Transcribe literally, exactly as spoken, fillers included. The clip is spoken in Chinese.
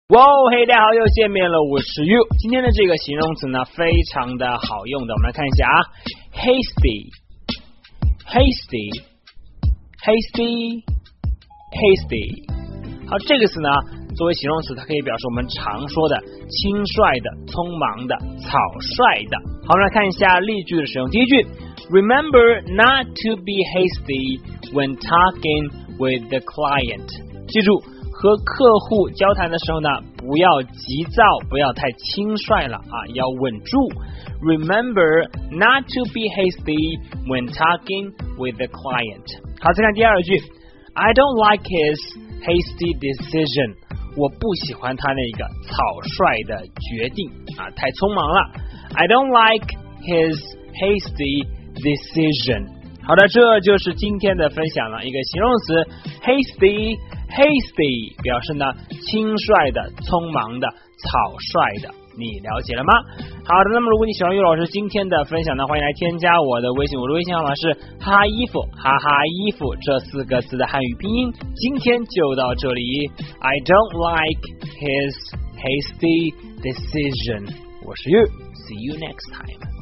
哇，嘿，大家好，又见面了，我是 You。今天的这个形容词呢，非常的好用的，我们来看一下啊 ，hasty，hasty，hasty，hasty。好，这个词呢，作为形容词，它可以表示我们常说的轻率的、匆忙的、草率的。好，我们来看一下例句的使用。第一句 ，Remember not to be hasty when talking with the client。记住。和客户交谈的时候呢，不要急躁，不要太轻率了啊，要稳住。Remember not to be hasty when talking with the client。好，再看第二句 ，I don't like his hasty decision。我不喜欢他那个草率的决定啊，太匆忙了。I don't like his hasty decision。好的，这就是今天的分享了，一个形容词 hasty。hasty 表示呢轻率的、匆忙的、草率的，你了解了吗？好的，那么如果你喜欢岳老师今天的分享呢，欢迎来添加我的微信，我的微信号码是哈哈衣服哈哈衣服这四个字的汉语拼音。今天就到这里 I don't like his hasty decision。 我是岳 See you next time。